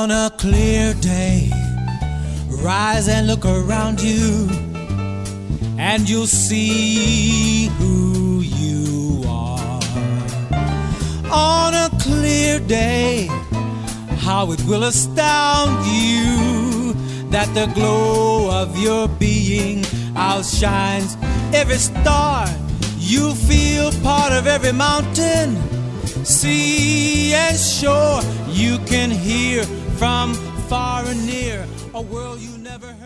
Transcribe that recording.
On a clear day, rise and look around you, and you'll see who you are. On a clear day, how it will astound you that the glow of your being outshines every star. You feel part of every mountain, sea and shore. You can hear from far and near a world you never heard.